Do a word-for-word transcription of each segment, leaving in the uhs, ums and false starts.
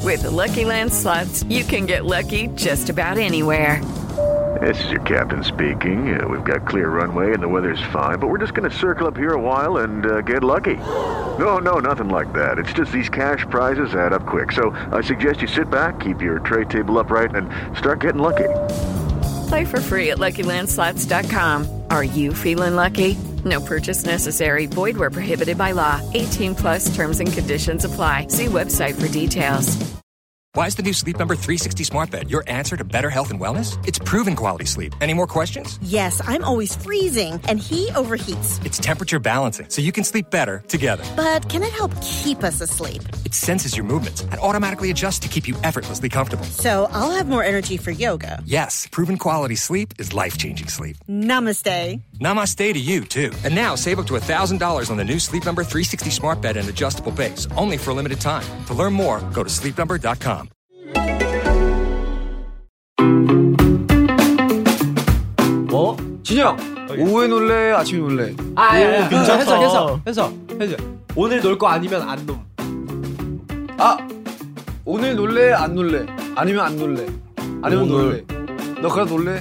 With the Lucky Land Slots, you can get lucky just about anywhere. This is your captain speaking. Uh, we've got clear runway and the weather's fine, but we're just going to circle up here a while and uh, get lucky. No, no, nothing like that. It's just these cash prizes add up quick. So I suggest you sit back, keep your tray table upright, and start getting lucky. Play for free at Lucky Land Slots dot com. Are you feeling lucky? No purchase necessary. Void where prohibited by law. eighteen plus terms and conditions apply. See website for details. Why is the new Sleep Number three sixty smart bed your answer to better health and wellness? It's proven quality sleep. Any more questions? Yes, I'm always freezing, and he overheats. It's temperature balancing, so you can sleep better together. But can it help keep us asleep? It senses your movements and automatically adjusts to keep you effortlessly comfortable. So I'll have more energy for yoga. Yes, proven quality sleep is life-changing sleep. Namaste. Namaste to you, too. And now, save up to one thousand dollars on the new Sleep Number three sixty smart bed and adjustable base, only for a limited time. To learn more, go to sleep number dot com. 어? 진영! 오후에 놀래? 아침에 놀래? 아, 야, 야, 괜찮다. 해서, 해서, 해서, 해서. 오늘 놀 거 아니면 안 놈. 아! 오늘 놀래? 안 놀래? 아니면 안 놀래? 아니면 놀래? 너 그래 놀래?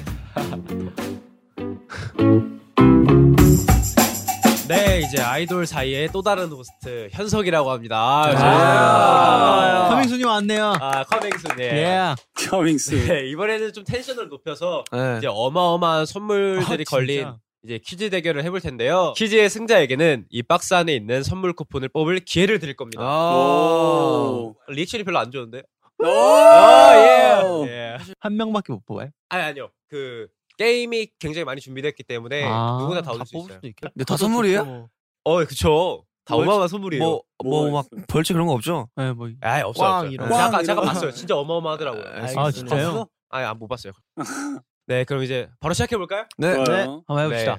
네, 이제 아이돌 사이에 또 다른 호스트 현석이라고 합니다. 아, 커밍순이 왔네요. 아, 커밍순. 예. Yeah. 커밍순. 네, 이번에는 좀 텐션을 높여서 네. 이제 어마어마한 선물들이 아, 걸린 진짜? 이제 퀴즈 대결을 해볼 텐데요. 퀴즈의 승자에게는 이 박스 안에 있는 선물 쿠폰을 뽑을 기회를 드릴 겁니다. 오. 리액션이 별로 안 좋은데? 오. 예. 예. 한 명밖에 못 뽑아요? 아니 아니요. 그 게임이 굉장히 많이 준비됐기 때문에 아, 누구나 다 얻을 수 뽑을 있어요. 수도 있겠다. 근데 다 선물이에요? 어, 그쵸. 다 뭐, 어마어마한 선물이에요. 뭐, 뭐, 막, 벌칙 그런 거 없죠? 네, 뭐. 아이, 없어, 꽝 없어요. 이런 저 아까, 꽝 잠깐 이런 봤어요. 진짜 어마어마하더라고요. 아, 진짜요? 아니, 안 못 봤어요. 네, 그럼 이제 바로 시작해볼까요? 네. 네. 한번 해봅시다.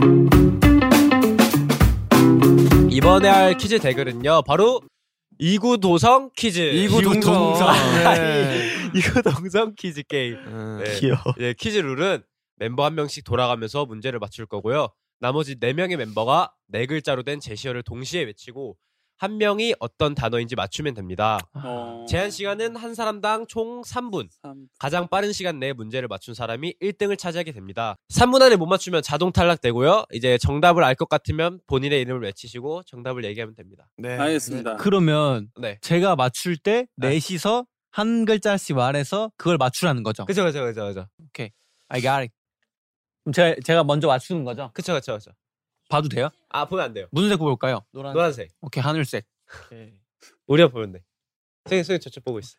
네. 이번에 할 퀴즈 대결은요, 바로 이구도성 퀴즈. 이구동성. 네. 이구동성 퀴즈 게임. 네. 귀여워. 예, 퀴즈 룰은 멤버 한 명씩 돌아가면서 문제를 맞출 거고요. 나머지 네 명의 멤버가 네 글자로 된 제시어를 동시에 외치고 한 명이 어떤 단어인지 맞추면 됩니다. 어... 제한 시간은 한 사람당 총 삼 분. 삼... 가장 빠른 시간 내에 문제를 맞춘 사람이 일 등을 차지하게 됩니다. 삼 분 안에 못 맞추면 자동 탈락되고요. 이제 정답을 알 것 같으면 본인의 이름을 외치시고 정답을 얘기하면 됩니다. 네. 알겠습니다. 그러면 네. 제가 맞출 때 네. 넷이서 한 글자씩 말해서 그걸 맞추라는 거죠. 그죠, 그죠, 그죠, 그죠. I got it. 그럼 제가, 제가 먼저 맞추는 거죠? 그쵸, 그쵸, 그쵸. 봐도 돼요? 아, 보면 안 돼요. 무슨 색 볼까요? 노란색. 노란색. 오케이, 하늘색. 우리가 보면 돼. 선생님, 선생님 저쪽 보고 있어.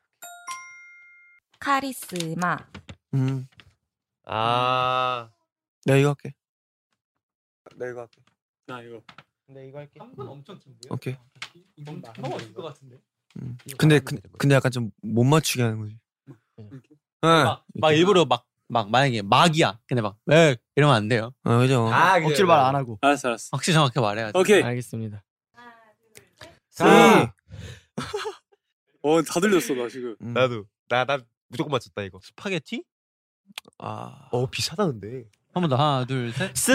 카리스마. 음. 아. 내가 이거 할게. 내가 이거 할게. 나 이거. 근데 이거 할게. 한 분 엄청 긴데요? 오케이. 이건 너무 어려울 것 같은데. 음. 근데, 근, 근데 약간 좀 못 맞추게 하는 거지. 네. 막, 막 일부러 막, 막 만약에 막이야. 근데 막, 왜? 이러면 안 돼요. 어, 그죠. 아, 억지로 말 안 하고. 알았어, 알았어. 확실히 정확하게 말해야지. 오케이. 알겠습니다. 사. 어, 다 들렸어, 나 지금. 음. 나도. 나, 나 무조건 맞췄다, 이거. 스파게티? 아. 어, 비싸다, 근데. 한 번 더. 하나, 둘, 셋. 쓰!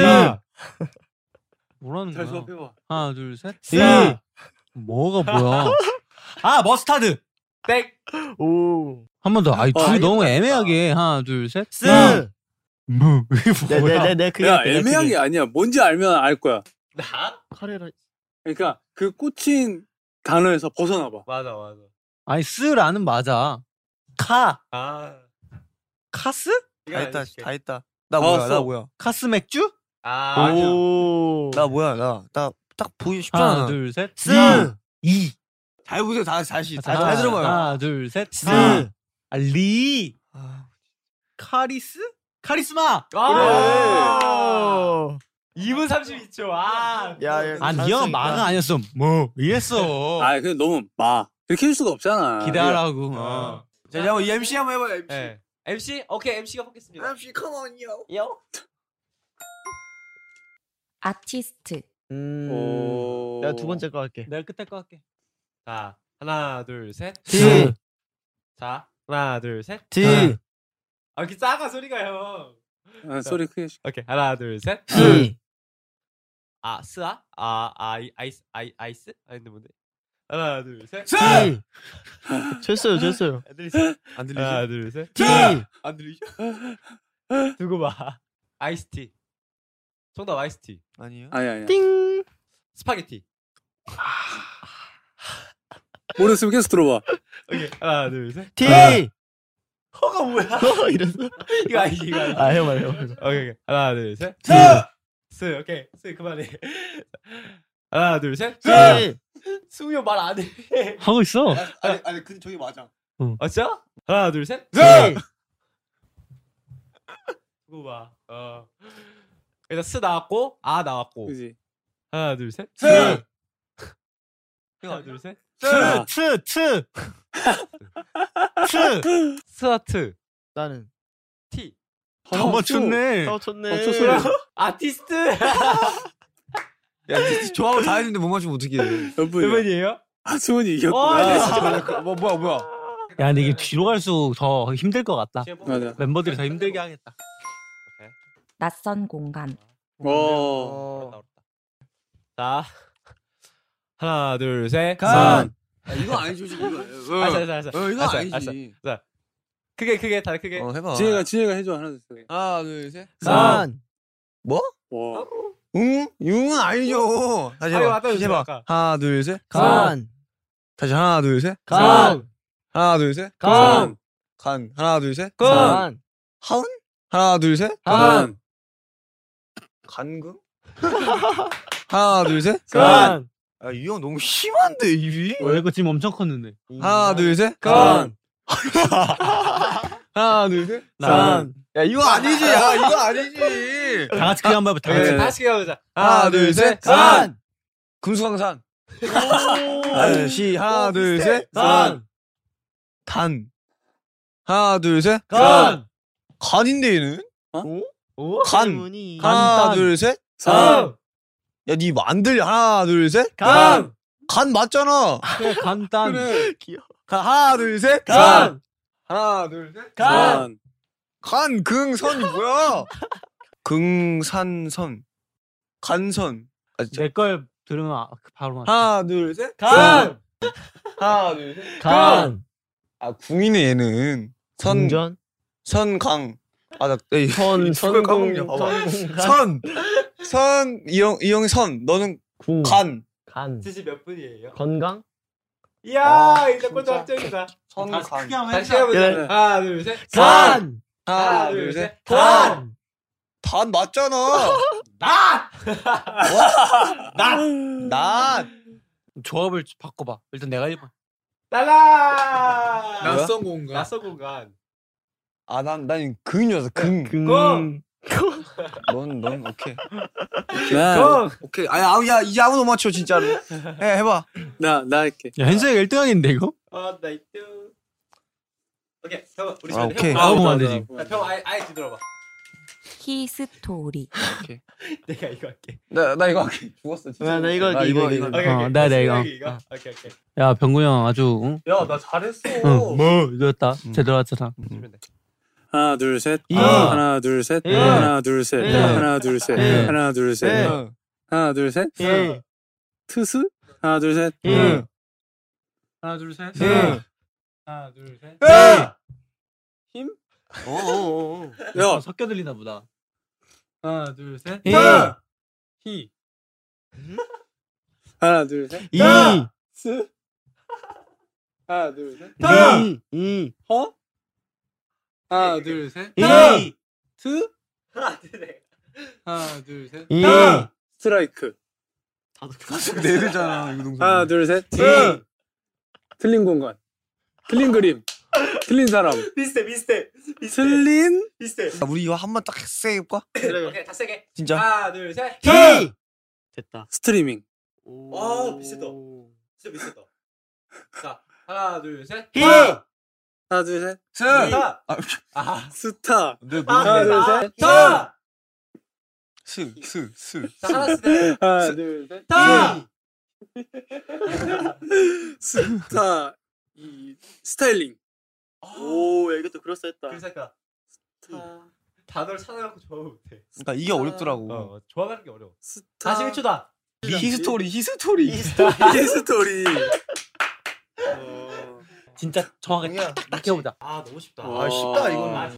뭐라는 잘 거야? 수업해봐. 하나, 둘, 셋. 쓰! 뭐가 뭐야? 아, 머스타드! 땡! 오. 한 번 더. 아이, 둘이 아, 너무 애매하게. 하나, 둘, 셋. 쓰! 뭐, 이게 뭐야? 네네네 그게 야, 애매한 게 아니야. 뭔지 알면 알 거야. 나? 카레라 그러니까 그 꽂힌 단어에서 벗어나봐. 맞아, 맞아. 아니, 쓰라는 맞아. 카. 아. 카스? 다 했다, 다 했다. 나 다 뭐야, 왔어. 나 뭐야. 카스 맥주? 아. 오 나 뭐야, 나. 나 딱 보기 하나, 쉽잖아. 둘, 셋. 쓰! 이. 잘 보세요, 다, 다시. 다, 하나, 잘 들어봐요. 하나, 둘, 셋. 쓰! 아, 리. 아, 카리스? 카리스마! 아. 이 분 삼십이 초. 아. 야, 야, 아니, 이 형은 마가 아니었어. 뭐, 이랬어. 아, 그 너무 마. 이렇게 할 수가 없잖아. 기대하라고. 어. 자, 이제 한번 엠씨 한번 해봐요, 엠씨. 네. 엠씨? 오케이, 엠씨가 뽑겠습니다. 엠씨, 컴온요. 요. 아티스트. 음 오... 내가 두 번째 거 할게. 내가 끝에 거 할게. 자, 하나, 둘, 셋. 티. 자, 하나, 둘, 셋. 티. 아, 이렇게 작아, 소리가 형. 아, 소리 크게. 오케이, 하나, 둘, 셋. 티. 아, 스아? 아, 아이, 아이스, 아이, 아이스? 아닌데 뭔데? 하나, 둘, 셋. T. 됐어요, 됐어요. 안 들리죠? 안 들리죠? 하나, 둘, 셋. T. 안 들리죠? 두고 봐. 아이스티. 정답 아이스티. 아니요. 아니 아니. 띵. 스파게티. 모르겠으면 계속 들어봐. 오케이. 하나, 둘, 셋. T. 허가 뭐야? 어, 이랬어. 이거 아니지, 이거 아니지. 아, 해봐, 해봐. 오케이, 오케이. 하나, 둘, 셋. T. 스, 오케이. 스, 그만해. 하나, 둘, 셋. T. 승우 형 말 안 해. 하고 있어. 아니 아니 근데 저기 맞아. 아, 진짜? 하나, 둘, 셋. T. 두고 봐. 어. 일단 스 나왔고, 아 나왔고. 그지. 하나, 둘, 셋. T. 하나, 둘, 셋. 트, 트, 트. 트. 스와트. 나는 T. 다 맞췄네. 다 맞췄어. 맞췄네. 아티스트. 야 진짜 조합을 다 했는데 못 맞추면 어떻게 해? 몇 분이야? 몇 번이에요? 아 수원이 와, 이겼구나. 네, 아, 뭐 뭐야 뭐야? 야, 근데 이게 뒤로 갈수록 더 힘들 것 같다. 맞아. 멤버들이 더 힘들게 하겠다. 낯선 공간. 어. 자. 하나, 둘, 셋. 간. 아, 이거 아니지 이거. 어. 알았어, 알았어, 알았어. 어, 이거 알았어, 아니지. 알았어. 크게, 크게, 다 크게. 어 해봐. 지혜가 지혜가 해줘 하나 둘 셋. 하나 둘 셋. 간. 뭐? 와. 응? 융은 아니죠. 다시 아, 이거 해봐. 맞다, 다시 이거 해봐. 아까. 하나 둘 셋. 간. 다시 하나 둘 셋. 간. 하나 둘 셋. 간. 간. 하나 둘 셋. 간. 하은? 하나 둘 셋. 간. 간금? 하나 둘 셋. 간. 아, 이 형 너무 심한데 입이? 왜 이거 지금 엄청 컸는데. 하나 둘 셋. 간. 하나 둘 셋. 간. 야 이거 아니지. 야 이거 아니지. 다 같이 그냥 한번 해봐. 다 같이. 네. 다시 해보자. 하나 둘 셋. 간. 금수강산. 다시 하나 둘 셋. 간. 단. 하나 둘 셋. 간. 간인데 얘는? 오? 간. 때문이. 하나 간. 둘 셋. 간. 야 니 안 들려. 하나 둘 셋. 간. 간 맞잖아. 그래, 간단. 그래. 간, 하나 둘 셋. 간. 하나 둘 셋. 간. 간 긍선이 뭐야? 긍산선. 간선. 아, 진짜. 내 걸 들으면 아, 바로 맞. 하나 둘 셋. 간. 하나 둘 셋. 간. 아 궁이네 얘는. 선. 궁전. 선강. 아, 나, 에이, 선, 선공, 선공, 봐봐. 선공간. 선, 선, 이형, 이형이 선, 너는 궁. 간, 간. 지시 몇 분이에요? 건강? 이야, 아, 일단 꼴찌 확정이다. 선, 다시 간. 크게 한번 다시 해보자. 해보자. 그래. 하나, 둘, 셋. 간. 하나, 둘, 셋. 간. 단 맞잖아. 낫! 난, 난. 조합을 바꿔봐. 일단 내가 해봐. 날라! 낯선 공간. 낯선 공간. 아, 난, 난 긍인 줄 알았어, 긍. 금. 넌, 넌, 오케이. 나, 오케이. 아, 야, 야, 이제 아무도 못 맞춰, 진짜로. 해, 해봐. 나, 나 할게. 야, 현수가 일 등 하겠는데, 이거? 어, 나 이때. 오케이, 형, 우리 아, 지금 오케이. 형. 아, 보면 안 되지. 야, 형 아예 아예 뒤돌아봐. 히스토리. 내가 이거 할게. 나, 나 이거 할게. 죽었어, 진짜. 나, 나 이거 할게, 이거, 이거, 이거. 이거. 오케이, 어, 오케이. 나, 나 이거. 이거. 어. 오케이, 오케이. 야, 병구 형 아주, 응? 야, 나 잘했어. 응. 뭐, 이거였다. 제대로 하잖아. 주면 돼. 하나, 둘, 셋. 이. 하나, 둘, 셋. 일. 하나, 둘, 셋. 일. 하나, 둘, 셋. 일. 하나, 둘, 셋. 일. 하나, 둘, 셋. 일. 트스? 하나, 둘, 셋. 일. 하나, 둘, 셋. 일. 하나, 둘, 셋. 힘? 어어어. 야, 야, 섞여 들리나 보다. 하나, 둘, 셋. 일. 히. 하나, 둘, 셋. 이. 스. 하나, 둘, 셋. 이. 이. 허? 하나, 둘, 셋. 이. 트? 하나, 둘, 셋. 하나, 둘, 셋. 이. 스트라이크. 가슴 내리잖아, 이거 동생. 하나, 둘, 셋. 이. 틀린 공간. 틀린 그림. 틀린 사람. 비슷해, 비슷해. 틀린? 비슷해. 야, 우리 이거 한 번 딱 세게 해볼까? 오케이, 다 세게. 진짜? 하나, 둘, 셋. 티. 됐다. 스트리밍. 와, 비슷했다. 진짜 비슷했다. 자, 하나, 둘, 셋. 히. 하나, 둘, 셋. 스! 스타. 아, 아, 스타. 내 하나, 둘, 셋. 스타. 스, 스, 스. 자, 하나, 둘, 하나, 둘, 셋. 스타. 스타. 이 스타일링. 오, 야, 이것도 그럴싸했다. 그러니까 단어를 찾아갖고 조합을 못해. 그러니까 이게 어렵더라고. 어, 조합하는 게 어려워. 스타. 사십 일 초다. 히스토리, 히스토리. 히스토리. 진짜 정확하게 딱, 딱 해보자. 아 너무 쉽다. 아, 쉽다, 이거는.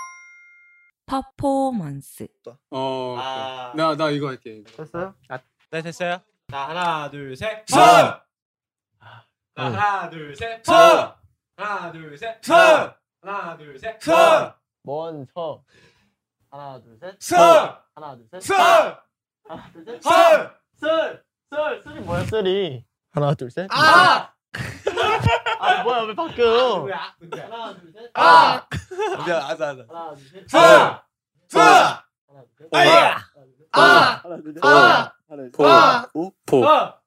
퍼포먼스. 어. 아. 나 나 이거 할게. 됐어요? 아, 네 됐어요. 자 하나 둘 셋. 선! 자 하나 둘 셋. 선! 하나 둘 셋. 선! 하나 둘 셋. 선! 먼저 하나 둘 셋. 선! 하나 둘 셋. 선! 하나 둘 셋. 선! 썰! 썰! 썰이 뭐야 썰이? 하나 둘 셋. 아! 아 뭐야 왜 바뀌어요? 뭐야? 문제야. 하나 둘 셋. 아! 미안, 알았어, 알았어. 하나 둘 셋. 선! 선! 하나 둘 셋. 아야! 아! 하나 둘 셋. 아! 하나 둘 셋. 포. 아! 포. 어.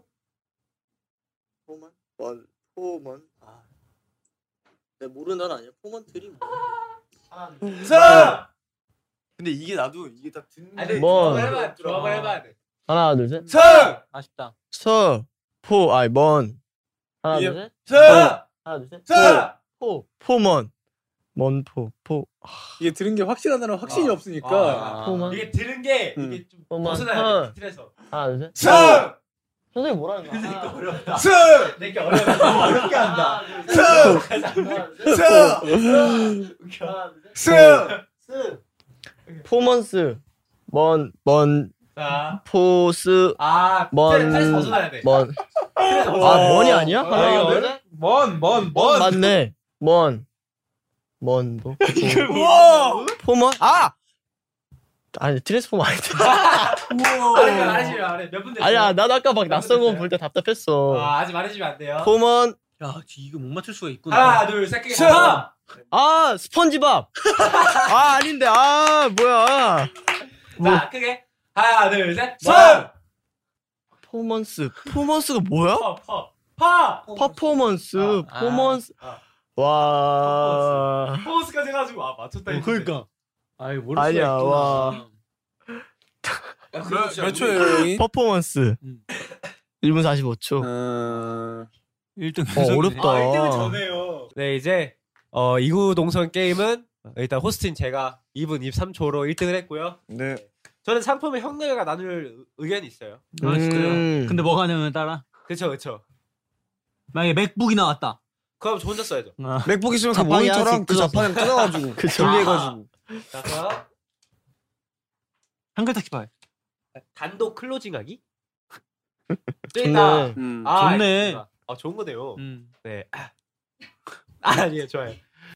포먼 원 포먼 아 내가 모르는 건 아니야. 포먼 트리 뭐. 하나 둘 셋. 선! 근데 이게 나도 이게 딱 듣는 아니 뭐. 조합을 해봐. 조합을 해봐야 돼. 하나 둘 셋. 선! 아쉽다. 서, 포, 아이, 먼, 하나 예. 둘 셋. 선! 하나 둘 셋. 선! 포. 포먼, 먼, 포, 포. 이게 들은 게 확실하다는 확신이 아. 없으니까. 아. 포먼. 이게 들은 게 음. 이게 좀 포먼. 벗어나야 돼. 틀에서. 하나 둘 셋. 선! 선생님 뭐라는 거야? 이거 하나, 어렵다. 선! 내게 어렵다. 너무 어렵게 한다. 하나, 둘, 셋. 선! 하나, 둘, 셋. 선! 하나, 둘, 셋. 선! 스. 포먼스, 먼, 먼, 자, 포스, 아, 먼, 틀에서 벗어나야 돼. 먼. 틀에서 아, 벗어나야 돼. 먼이 아니야? 하나, 하나, 둘, 셋. 먼, 먼, 먼 맞네. 먼, 먼, 뭐, 포, 우와! 포먼? 아! 아니, 트랜스포머 아니다. 아니, 말해주면 안 해. 몇 분 됐어? 아니야, 나도 아까 막 낯선 거 볼 때 답답했어. 아, 아직 말해주면 안 돼요. 포먼, 야, 이거 못 맞출 수가 있구나. 하나, 둘, 셋. 크게 선! 하나. 아, 스펀지밥. 아, 아닌데, 아, 뭐야. 자, 크게. 하나, 둘, 셋. 선! 포먼스, 포먼스가 뭐야? 퍼, 퍼, 퍼. 퍼포먼스, 아, 포먼스. 아. 와. 포스까지 해가지고 아 맞췄다. 했는데. 그러니까. 아이 모를 아니야, 수가 있구나. 와. 몇, 몇 초예요, 형이? 퍼포먼스. 음. 일 분 사십오 초. 어... 일 등 어, 어렵다. 아, 일 등은 전해요. 네, 이제 어 이구 동선 게임은 일단 호스트인 제가 이 분 이십삼 초로 일 등을 했고요. 네. 저는 상품을 형네가 나눌 의견이 있어요. 아, 진짜요? 음. 근데 뭐가 하냐면 따라. 그렇죠, 그렇죠. 만약에 맥북이 나왔다. 그럼 저 혼자 써야죠. 아. 맥북 있으면 그 자판이 모니터랑 하나씩 그 뜯어서. 자판이랑 뜯어가지고 그쵸. 분리해가지고 자, 그럼 한글 타기파. 단독 클로징하기. 또 좋네. 있다. 음. 아, 좋네. 알겠습니다. 아, 좋은 거네요. 음. 네. 아, 아니에요, 좋아요.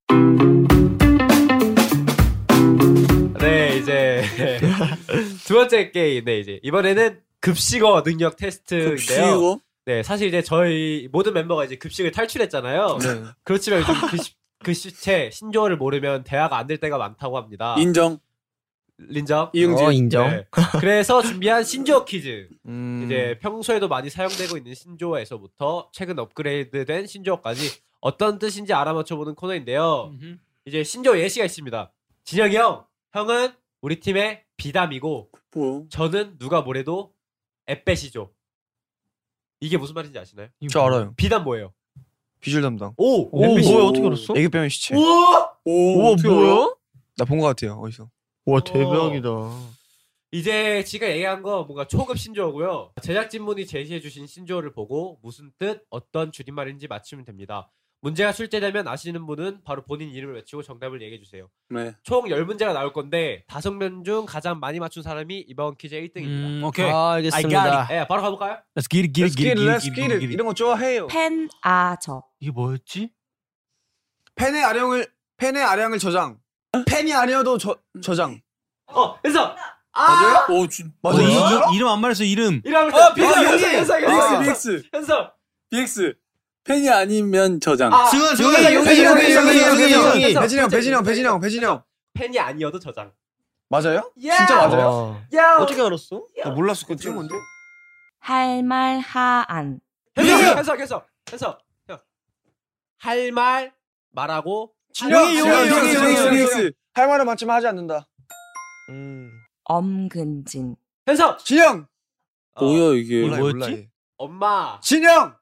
네, 이제 두 번째 게임. 네, 이제 이번에는 급식어 능력 테스트인데요. 급식어? 네, 사실 이제 저희 모든 멤버가 이제 급식을 탈출했잖아요. 네. 그렇지만 요즘 글씨, 글씨체 신조어를 모르면 대화가 안 될 때가 많다고 합니다. 인정. 인정? 이응지. 어, 인정. 네. 그래서 준비한 신조어 퀴즈. 음. 이제 평소에도 많이 사용되고 있는 신조어에서부터 최근 업그레이드된 신조어까지 어떤 뜻인지 알아맞혀보는 코너인데요. 음흠. 이제 신조어 예시가 있습니다. 진혁이 형, 형은 우리 팀의 비담이고 뭐? 저는 누가 뭐래도 앳배시죠. 이게 무슨 말인지 아시나요? 저 알아요. 비담 뭐예요? 비주얼 담당. 오! 오, 앳배시. 뭐야, 어떻게 알았어? 애기 빼면 시체. 우와! 오, 우와, 어떻게 뭐야? 알아? 나 본 것 같아요. 어디서? 와, 대박이다. 이제 지가 얘기한 거 뭔가 초급 신조어고요. 제작진분이 제시해주신 신조어를 보고 무슨 뜻, 어떤 줄임말인지 맞추면 됩니다. 문제가 출제되면 아시는 분은 바로 본인 이름을 외치고 정답을 얘기해주세요. 네. 총 열 문제가 나올 건데 다섯 명 중 가장 많이 맞춘 사람이 이번 퀴즈의 일 등입니다. 음, 오케이. 아, I got 알겠습니다. it. 예, 바로 가볼까요? Let's get it, get it, Let's get it, let's get get it, it. get it. 이런 거 좋아해요. 펜, 아, 저. 이게 뭐였지? 펜의 아량을 펜의 아량을 저장. 펜이 아니어도 저 저장. 어, 현서! 맞아요? 오, 진, 맞아. 어, 이 이름, 이름 안 말했어 이름. 이름을 아, 비엑스, 비엑스, 현서, 현서, 비엑스, 현서, 비엑스. 현서! 비엑스. 펜이 아니면 저장. 아, 승은, 승훈이, 승은, 승훈이, 승은, 승훈이, 승은, 승훈이, 승은, 승훈이, 승은. 승훈이. 배진이 형, 배진이 형, 배진이 형, 배진이 형. 펜이 아니어도 저장. 맞아요? 야! 진짜 맞아요? 어. 야! 어떻게 알았어? 나 몰랐어. 그거 찍은 건데? 할 말, 하안. 현서, 현서, 현서, 현서, 형. 할 말 말하고 진영이, 용이, 용이, 용이, 용이, 용이, 용이. 용이. 할 말은 맞지만 하지 않는다. 음. 엄근진. 현서! 진영. 어, 뭐야, 이게. 몰라, 뭐였지? 몰라, 얘. 엄마. 진영.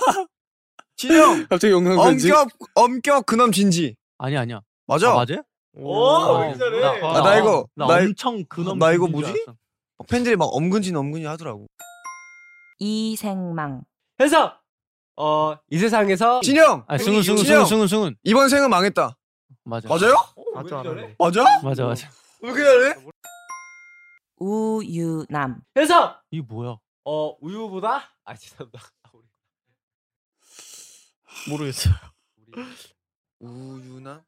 진영. 갑자기 영상편지. 엄격 엄격 그놈 진지. 아니야 아니야. 맞아? 아, 맞아요? 오, 왜 잘해? 나, 아, 나 이거- 나, 나 이- 엄청 그놈. 나 이거 진지인 줄 뭐지? 알았어. 막 팬들이 막 엄근진 엄근진 하더라고. 이생망. 현서! 어, 이 세상에서 진영. 아, 승훈, 승훈, 진영. 승훈, 승훈, 승훈. 이번 생은 망했다. 맞아. 맞아요? 맞아, 안 하네. 맞아? 맞아, 맞아. 왜 이렇게 잘해? 우유남. 해서 이게 뭐야? 어, 우유보다 아, 죄송합니다. 우리 모르겠어요. 우리 우유나?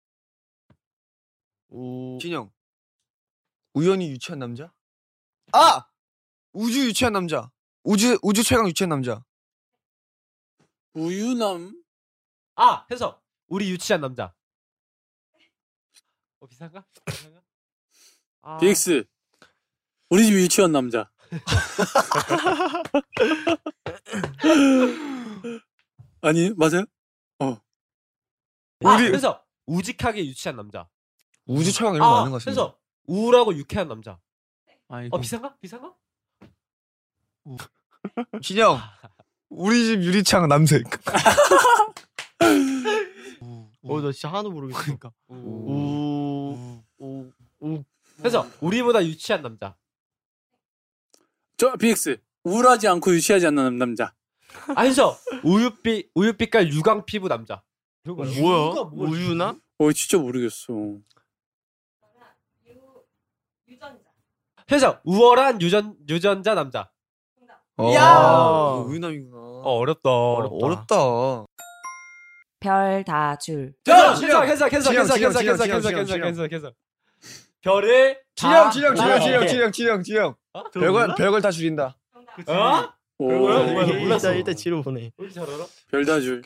우 진영. 우연히 유치한 남자? 아! 우주 유치한 남자. 우주 우주 최강 유치한 남자. 우유남. 아, 해서 우리 유치한 남자. 어, 비싼가? 비싼가? 아, 비엑스. 우리 집 유치원 남자. 아니 맞아요? 어. 아, 우리- 그래서 우직하게 유치한 남자. 우주 최강 이런 거 아, 아는 것 같은데. 그래서 우울하고 유쾌한 남자. 아이고. 어, 비싼가? 비싼가? 진영. 우리 집 유리창 남색. 어, 나 진짜 하나도 모르겠어. 그러니까. 우, 우, 우. 그래서 우리보다 유치한 남자. 저 비엑스. 우울하지 않고 유치하지 않는 남자. 아, 그래서 우유빛 우유빛깔 유광 피부 남자. 어, 뭐야? 우유나? 어 진짜 모르겠어. 그래서 우월한 유전 유전자 남자. 야! 우유남이구나. 어, 어렵다. 어렵다. 별 다 줄. 해서 진영, 해서 해서 해서 진영, 해서 진영, 해서 진영, 해서 진영, 해서 진영, 해서 진영. 해서 해서 별을 진영, 다- 진영, 아, 진영, 진영, 오케이. 진영, 진영, 진영. 어? 별걸 별걸 다 줄인다. 어? 오. 뭐야? 뭐야? 몰랐어. 일단 일단 지로 보내. 왜 이렇게 잘 알아? 별다줄.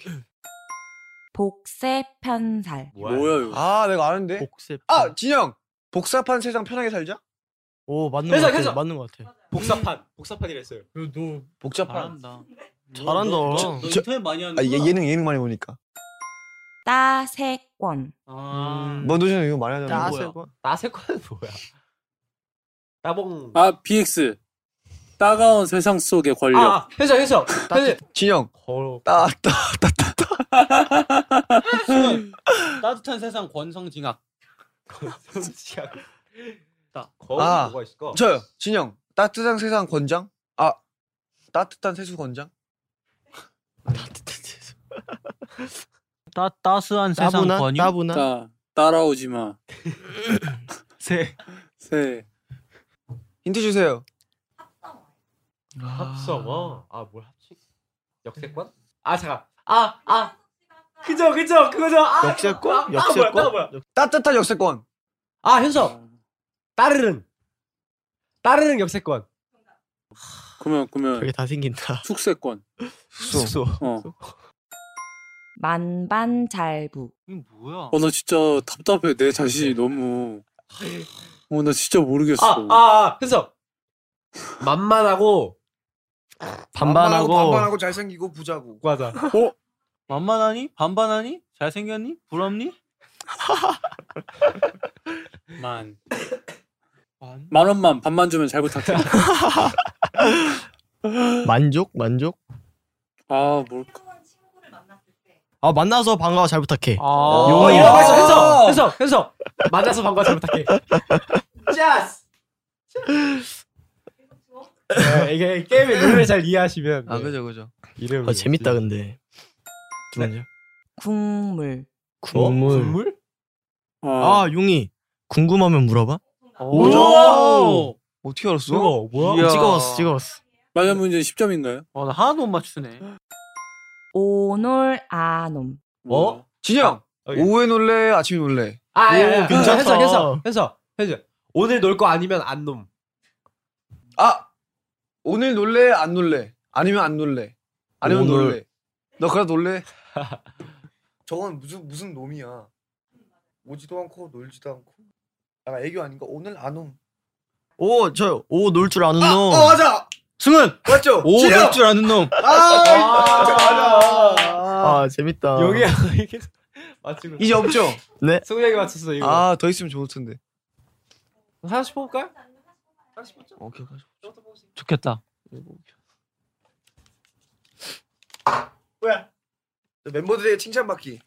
복세 편살. 뭐야? 뭐야 이거? 아, 내가 아는데. 복세. 아, 진영. 복사판 세상 편하게 살자. 오 맞는 해서, 거 같아. 해서. 맞는 거 같아. 복사판. 복사판이라 했어요. 너 복잡판. 잘한다. 잘한다. 너, 저- 너 인터넷 많이 하는 아, 거야? 얘, 예능 예능 많이 보니까. 따세권. 아. 뭐 너는 이거 많이 하잖아. 나 뭐야? 세 번. 나세권은 뭐야? 따봉. 아 비엑스. 따가운 세상 속의 권력. 아, 해서 해서. 해서. 진영. 거 따, 따, 따, 따, 따. 따뜻한 세상 권성징악. 시작. 따. 거기 아. 뭐가 있을까? 저요. 진영. 따뜻한 세상 권장? 아, 따뜻한 세수 권장? 따 따스한 세상 따분한 권유. 따분한. 따 따라오지 마. 세. 새. 힌트 주세요. 합성어. 아, 뭘 합치? 역세권? 아, 잠깐. 아, 아. 그죠, 그죠, 그거죠. 아, 역세권? 아, 아, 역세권? 뭐야, 뭐야. 따뜻한 역세권. 아, 현석. 따르릉. 따르릉 역세권. 그러면 그러면 되게 다 생긴다. 숙세권. 숙소. 어. 만반잘부. 이거 뭐야? 어 나 진짜 답답해. 내 자신이 너무. 어 나 진짜 모르겠어. 아, 아, 아, 현석. 만만하고 반반하고. 반반하고 잘생기고 부자고. 맞아. 어? 만만하니? 반반하니? 잘생겼니? 부럽니? 만. 만? 만 원만 반만 주면 잘 부탁해. 만족? 만족? 아 뭘까? 아 만나서 반가워 잘 부탁해. 아. 어, 이런 거 있어. 현석. 현석. 현석. 만나서 반가워 잘 부탁해. 짜스. 네, 이게 게임의 룰을 잘 이해하시면 아, 네, 그죠, 그죠. 이름 아, 재밌다 근데. 두 번째. 국물. 국물. 국물? 아, 아 용이 궁금하면 물어봐. 오. 어떻게 알았어? 그거 뭐야? 이야. 찍어봤어 찍어봤어. 마지막 문제 십 점인가요? 어, 나 하나도 못 맞추네. 오놀 아놈. 어? 진영. 오케이. 오후에 놀래, 아침에 놀래. 아, 야, 야, 야. 괜찮다. 현석, 현석, 현석, 현석. 오늘 놀 거 아니면 안 놈. 아, 오늘 놀래, 안 놀래. 아니면 안 놀래. 아니면 오늘. 놀래. 너 그래 놀래? 저건 무슨 무슨 놈이야. 오지도 않고 놀지도 않고. 아, 애교 아닌가? 오늘 안 옴. 오 저 오 놀 줄 아는 아, 놈. 어 맞아. 승은. 맞죠? 오 진영! 놀 줄 아는 놈. 아, 진짜 맞아. 아 재밌다. 여기 이게 맞추고. 이제 없죠? 네. 승우 형이 맞췄어 이거. 아, 더 있으면 좋을 텐데. 하나씩 뽑을까요? 하나씩 뽑자. 오케이, 오케이. 좋겠다. 뭐야? 멤버들에게 칭찬받기.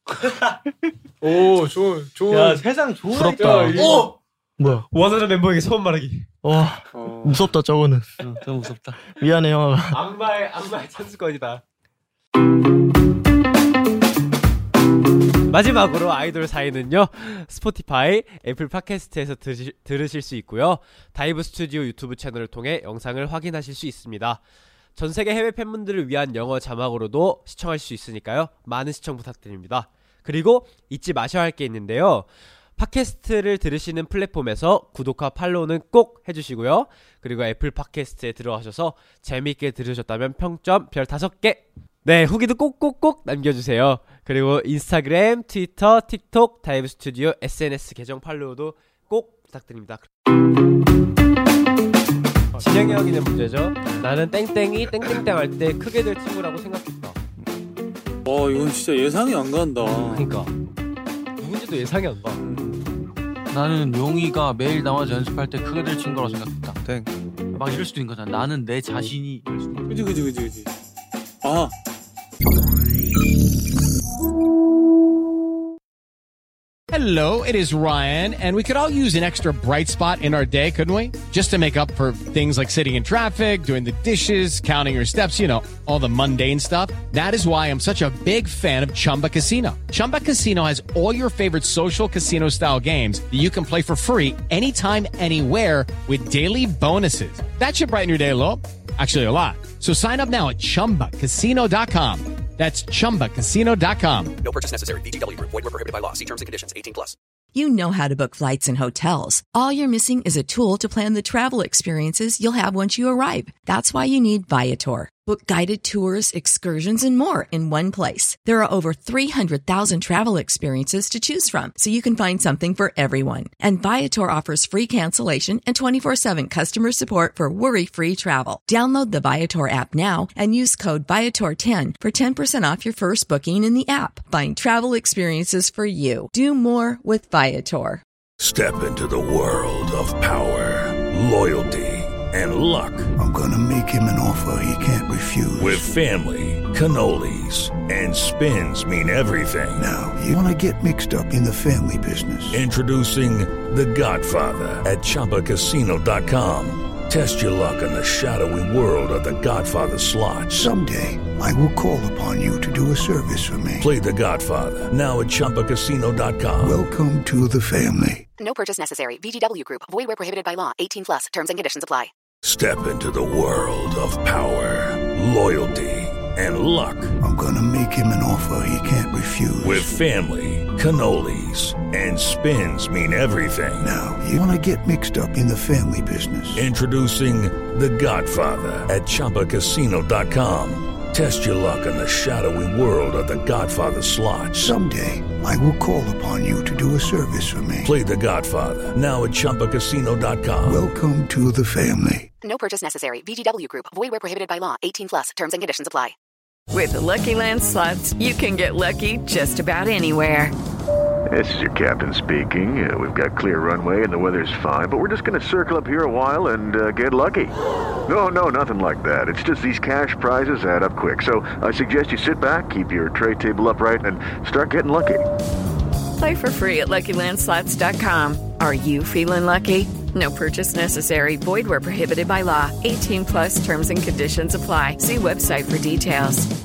오, 좋은, 좋은. 야 세상 좋은. 부럽다. 오! 뭐야? 원하는 멤버에게 소원 말하기. 와 어. 무섭다 저거는. 어, 좀 무섭다. 미안해 형아. 악마의 악마의 찬스권이다. 마지막으로 아이돌 사이는요, 스포티파이, 애플 팟캐스트에서 들으시, 들으실 수 있고요. 다이브 스튜디오 유튜브 채널을 통해 영상을 확인하실 수 있습니다. 전세계 해외 팬분들을 위한 영어 자막으로도 시청하실 수 있으니까요. 많은 시청 부탁드립니다. 그리고 잊지 마셔야 할 게 있는데요. 팟캐스트를 들으시는 플랫폼에서 구독과 팔로우는 꼭 해주시고요. 그리고 애플 팟캐스트에 들어가셔서 재미있게 들으셨다면 평점 별 다섯 개, 네, 후기도 꼭꼭꼭 남겨주세요. 그리고 인스타그램, 트위터, 틱톡, 다이브 스튜디오 에스엔에스 계정 팔로우도 꼭 부탁드립니다. 진영이 형이 낸 문제죠. 나는 땡땡이 땡땡땡 할 때 크게 될 친구라고 생각했다. 와, 이건 진짜 예상이 안 간다. 그러니까 누군지도 예상이 안 가. 나는 용이가 매일 나와서 연습할 때 크게 될 친구라고 생각했다. 땡. 막 이럴 수도 있는 거잖아. 나는 내 자신이 이럴 수도 있는 그지 그지 그지 그지. 아. Hello, it is Ryan, and we could all use an extra bright spot in our day, couldn't we? Just to make up for things like sitting in traffic, doing the dishes, counting your steps, you know, all the mundane stuff. That is why I'm such a big fan of Chumba Casino. Chumba Casino has all your favorite social casino-style games that you can play for free anytime, anywhere with daily bonuses. That should brighten your day a little. Actually, a lot. So sign up now at chumba casino dot com. That's chumba casino dot com. No purchase necessary. V G W Group. Void where prohibited by law. See terms and conditions. eighteen plus. You know how to book flights and hotels. All you're missing is a tool to plan the travel experiences you'll have once you arrive. That's why you need Viator. Book guided tours, excursions, and more in one place. There are over three hundred thousand travel experiences to choose from, so you can find something for everyone. And Viator offers free cancellation and twenty-four seven customer support for worry-free travel. Download the Viator app now and use code Viator ten for ten percent off your first booking in the app. Find travel experiences for you. Do more with Viator. Step into the world of power, loyalty, and luck. I'm gonna make him an offer he can't refuse. With family, cannolis, and spins mean everything. Now, you wanna get mixed up in the family business. Introducing The Godfather at Chumba Casino dot com. Test your luck in the shadowy world of The Godfather slot. Someday, I will call upon you to do a service for me. Play The Godfather now at Chumba Casino dot com. Welcome to the family. No purchase necessary. V G W Group. Void where prohibited by law. eighteen plus. Terms and conditions apply. Step into the world of power, loyalty, and luck. I'm gonna make him an offer he can't refuse. With family, cannolis, and spins mean everything. Now, you wanna get mixed up in the family business. Introducing The Godfather at Chumba Casino dot com. Test your luck in the shadowy world of The Godfather slot. Someday, I will call upon you to do a service for me. Play The Godfather now at Chumba Casino dot com. Welcome to the family. No purchase necessary. V G W Group. Void where prohibited by law. eighteen plus. Terms and conditions apply. With the Lucky Land Slots, you can get lucky just about anywhere. This is your captain speaking. Uh, we've got clear runway and the weather's fine, but we're just going to circle up here a while and uh, get lucky. No, no, nothing like that. It's just these cash prizes add up quick. So I suggest you sit back, keep your tray table upright, and start getting lucky. Play for free at Lucky Land Slots dot com. Are you feeling lucky? No purchase necessary. Void where prohibited by law. eighteen plus terms and conditions apply. See website for details.